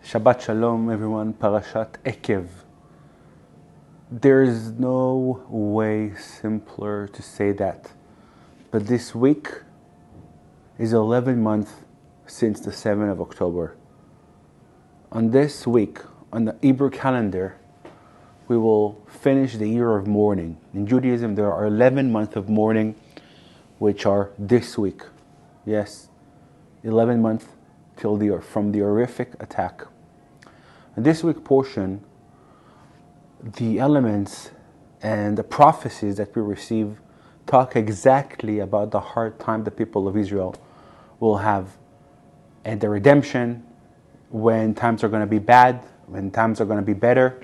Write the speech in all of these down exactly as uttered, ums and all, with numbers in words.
Shabbat Shalom, everyone. Parashat Ekev. There's no way simpler to say that. But this week is eleven months since the seventh of October. On this week, on the Hebrew calendar, we will finish the year of mourning. In Judaism, there are eleven months of mourning, which are this week. Yes, eleven months till the from the horrific attack. In this week portion, the elements and the prophecies that we receive talk exactly about the hard time the people of Israel will have, and the redemption when times are going to be bad, when times are going to be better.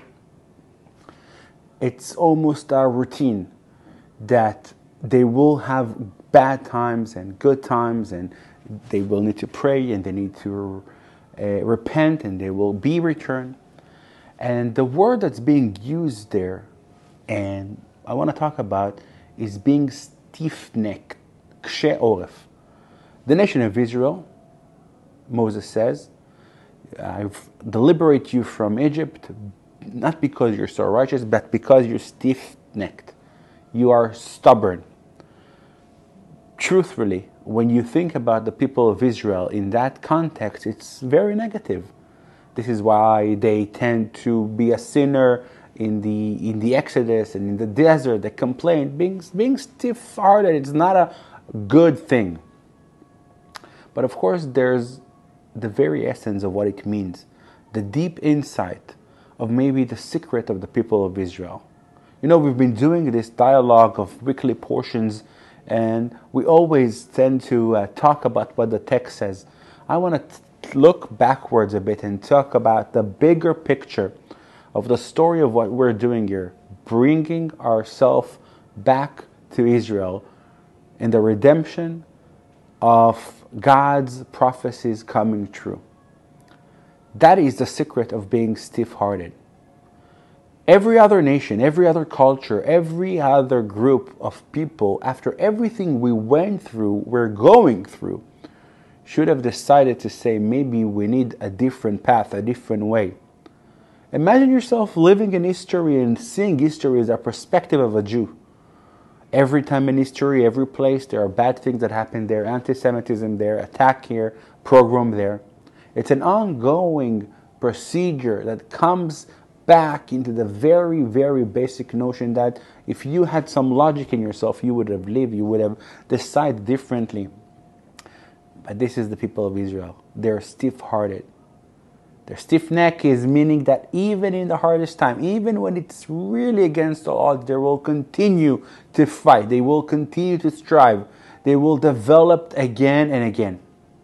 It's almost a routine that they will have bad times and good times, and they will need to pray and they need to uh, repent and they will be returned. And the word that's being used there, and I want to talk about, is being stiff-necked, kshe oref. The nation of Israel, Moses says, I've liberated you from Egypt, not because you're so righteous, but because you're stiff-necked. You are stubborn. Truthfully, when you think about the people of Israel in that context, it's very negative. This is why they tend to be a sinner in the in the Exodus and in the desert. They complain. Being, being stiff-hearted is not a good thing. But of course, there's the very essence of what it means. The deep insight of maybe the secret of the people of Israel. You know, we've been doing this dialogue of weekly portions, and we always tend to uh, talk about what the text says. I want to look backwards a bit and talk about the bigger picture of the story of what we're doing here, bringing ourselves back to Israel in the redemption of God's prophecies coming true. That is the secret of being stiff-hearted. Every other nation, every other culture, every other group of people, after everything we went through, we're going through, should have decided to say, maybe we need a different path, a different way. Imagine yourself living in history and seeing history as a perspective of a Jew. Every time in history, every place, there are bad things that happen there, anti-Semitism there, attack here, pogrom there. It's an ongoing procedure that comes back into the very, very basic notion that if you had some logic in yourself, you would have lived, you would have decided differently. But this is the people of Israel. They're stiff-hearted. Their stiff-neck is meaning that even in the hardest time, even when it's really against the odds, they will continue to fight. They will continue to strive. They will develop again and again.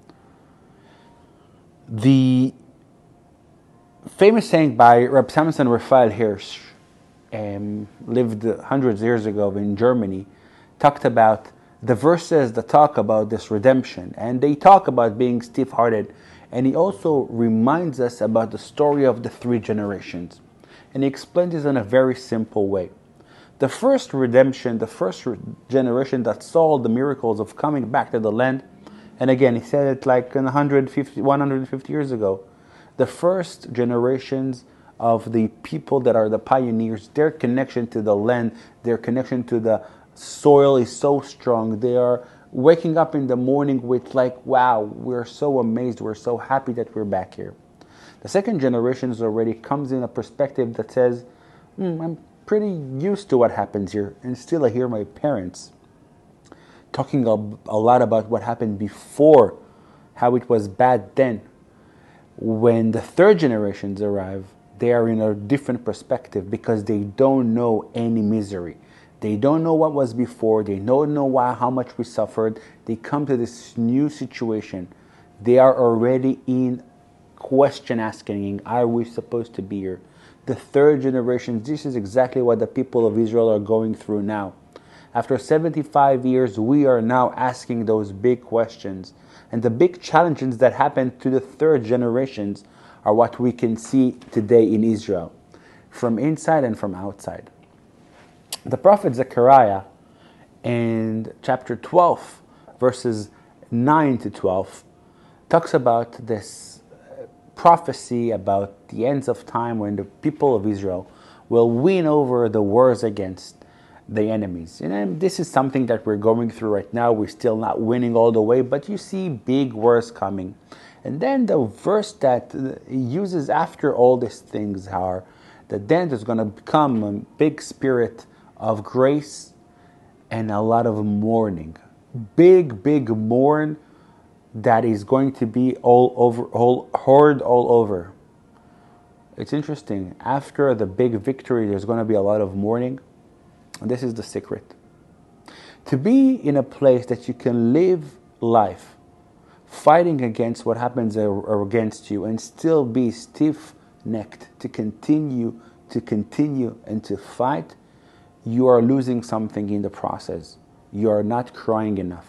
The famous saying by Reb Samson Raphael Hirsch, um, lived hundreds of years ago in Germany, talked about the verses that talk about this redemption, and they talk about being stiff-hearted, and he also reminds us about the story of the three generations, and he explains this in a very simple way. The first redemption, the first re- generation that saw the miracles of coming back to the land, and again he said it like one hundred fifty, one hundred fifty years ago, the first generations of the people that are the pioneers, their connection to the land, their connection to the soil is so strong. They are waking up in the morning with like, wow, we're so amazed, we're so happy that we're back here. The second generation already comes in a perspective that says, hmm, I'm pretty used to what happens here, and still I hear my parents talking a, a lot about what happened before, how it was bad then. When the third generations arrive, they are in a different perspective because they don't know any misery. They don't know what was before. They don't know why, how much we suffered. They come to this new situation. They are already in question asking, are we supposed to be here? The third generation, this is exactly what the people of Israel are going through now. After seventy-five years, we are now asking those big questions. And the big challenges that happened to the third generations are what we can see today in Israel, from inside and from outside. The prophet Zechariah in chapter twelve, verses nine to twelve, talks about this prophecy about the ends of time when the people of Israel will win over the wars against the enemies. And this is something that we're going through right now. We're still not winning all the way, but you see big wars coming. And then the verse that uses after all these things are that then there's going to become a big spirit of grace and a lot of mourning. Big, big mourn that is going to be all over, all heard all over. It's interesting. After the big victory, there's going to be a lot of mourning. And this is the secret. To be in a place that you can live life fighting against what happens against you and still be stiff-necked to continue, to continue and to fight, you are losing something in the process. You are not crying enough.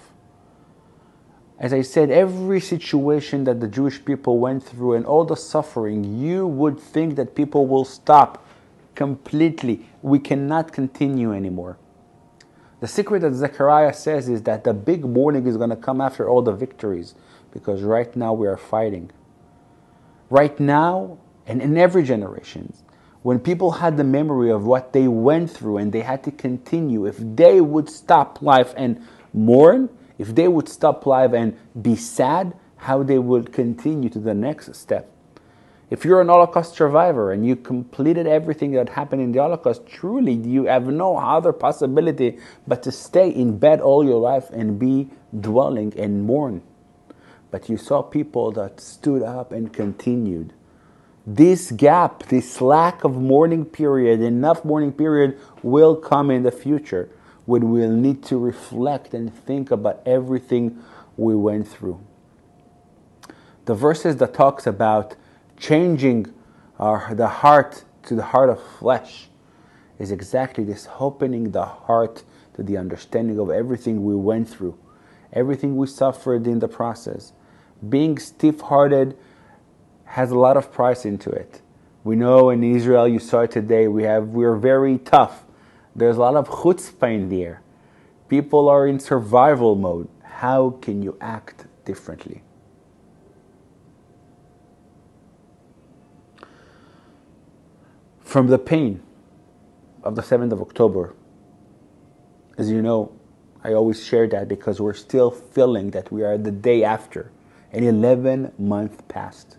As I said, every situation that the Jewish people went through and all the suffering, you would think that people will stop completely. We cannot continue anymore. The secret that Zechariah says is that the big mourning is going to come after all the victories, because right now we are fighting. Right now, and in every generation, when people had the memory of what they went through and they had to continue, if they would stop life and mourn, if they would stop life and be sad, how they would continue to the next step. If you're an Holocaust survivor and you completed everything that happened in the Holocaust, truly you have no other possibility but to stay in bed all your life and be dwelling and mourn. But you saw people that stood up and continued. This gap, this lack of mourning period, enough mourning period will come in the future when we'll need to reflect and think about everything we went through. The verses that talks about changing our, the heart to the heart of flesh is exactly this, opening the heart to the understanding of everything we went through, everything we suffered in the process. Being stiff-hearted has a lot of price into it. We know in Israel, you saw it today, we have, we're very tough. There's a lot of chutzpah in the air. People are in survival mode. How can you act differently? From the pain of the seventh of October, as you know, I always share that because we're still feeling that we are the day after, and eleven months passed.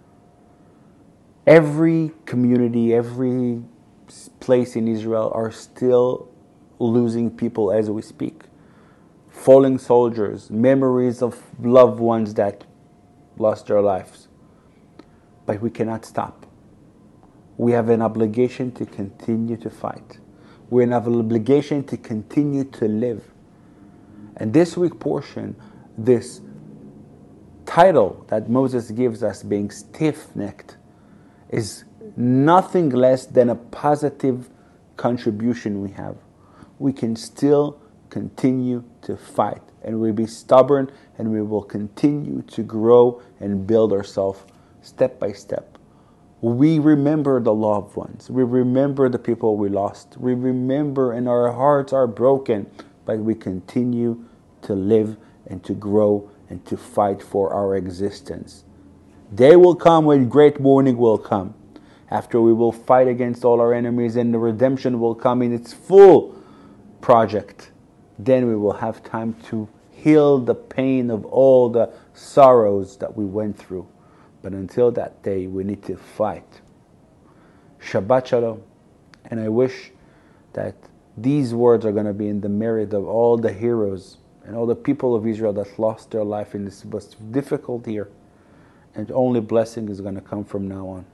Every community, every place in Israel are still losing people as we speak. Falling soldiers, memories of loved ones that lost their lives. But we cannot stop. We have an obligation to continue to fight. We have an obligation to continue to live. And this week portion, this title that Moses gives us, being stiff-necked, is nothing less than a positive contribution we have. We can still continue to fight, and we'll be stubborn, and we will continue to grow and build ourselves step by step. We remember the loved ones. We remember the people we lost. We remember, and our hearts are broken, but we continue to live and to grow and to fight for our existence. Day will come when great mourning will come, after we will fight against all our enemies, and the redemption will come in its full project. Then we will have time to heal the pain of all the sorrows that we went through. But until that day, we need to fight. Shabbat Shalom. And I wish that these words are going to be in the merit of all the heroes and all the people of Israel that lost their life in this most difficult year. And only blessing is going to come from now on.